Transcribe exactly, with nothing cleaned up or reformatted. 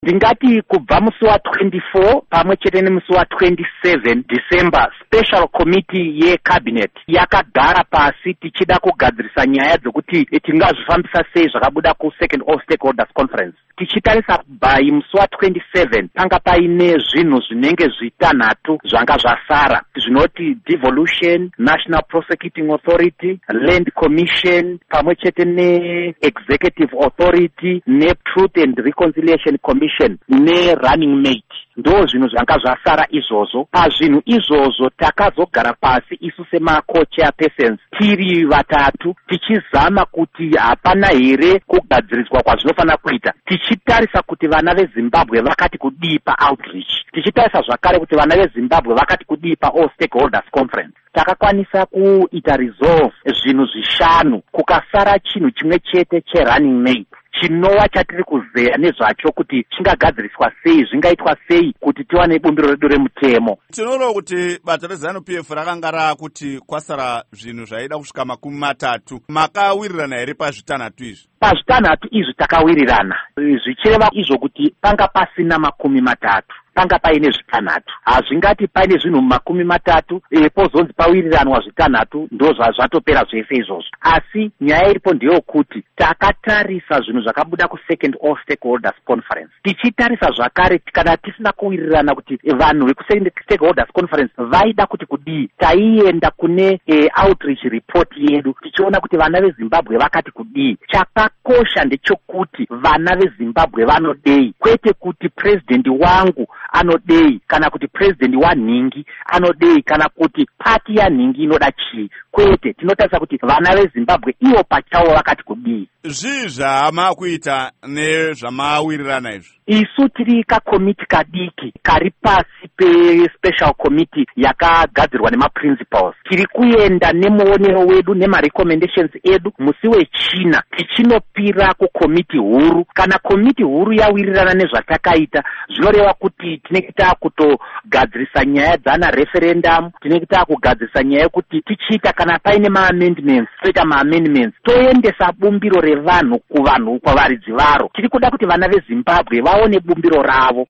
Ndingati kubva musi wa twenty-four pamwe chete nemusi wa twenty-seven December special committee yecabinet yakagara pasi tichida kugadzirisa nyaya dzokuti tingazvifambisa sei zvakabuda ku second all stakeholders conference. Tichitarisa by musi wa twenty-seven panga paine zvinhu zvinenge zvitanhatu zvanga zvasara zvinoti devolution, national prosecuting authority, land commission pamwe chete ne executive authority ne truth and reconciliation commission ne running mate. Ndo zvinhu zvanga zvasara izvozvo. Pazvinhu izvozvo takazogara pasi isu sema co-chairpersons tiri vatatu tichizama kuti hapana here kugadziriswa kwazvinofana kuita, tichitarisa kuti vana veZimbabwe vakati kudii pa outreach, tichitarisa zvakare kuti vana veZimbabwe vakati kudii pa all stakeholders conference. Takakwanisa kuita resolve zvinhu zvishanu kukasara chinhu chimwe chete cherunning mate chinova chatiri kuzeya nezvacho kuti chingagadziriswa sei, zvingaitwa sei kuti tiwane bumbiro redu remutemo. Tinoona kuti bata reZanu P F rakanga rakuti kwasara zvinhu zvaida kusvika makumi matatu. Makawirirana here pazvitanhatu izvi? Pazvitanhatu izvi takawirirana, zvichireva izvo kuti panga pasina makumi matatu, panga paine zvitanhatu. Hazvingati paine zvinhu makumi matatu e, pozonzi pawiriranwa zvitanhatu ndo zvatopera zvese izvozvo. Asi nyaya iripo ndeyokuti takatarisa zvinhu zvakabuda ku second all stakeholders conference, tichitarisa zvakare kana tisina kuwirirana kuti vanhu veku second stakeholders conference vaida kuti kudii, taienda kune e, outreach report yedu tichiona kuti vana veZimbabwe vakati kudii. Chakakosha ndechokuti vana veZimbabwe vanodei, kwete kuti president wangu anodei kana kuti president wanhingi anodei kana kuti pati yanhingi inoda chii, kwete tinotarisa kuti vana veZimbabwe ivo pachavo vakati kudii. Zvii zvamakuita nezvamawirirana izvi? Isu tiri kakomiti kadiki kari pasi pe special committee yakagadzirwa nemaprinciples. Tiri kuenda nemuonero wedu nemarecommendations edu musi wechina tichinopira kukomiti huru. Kana komiti huru yawirirana nezvatakaita zvinoreva kuti tinenge takutogadzirisa nyaya dzana referendum, tinenge takugadzirisa nyaya yekuti tichiita kana paine maamendments toita maamendments toendesa bumbiro revanhu kuvanhu kwavaridzi varo. Tiri kuda kuti vana veZimbabwe vaone bumbiro ravo.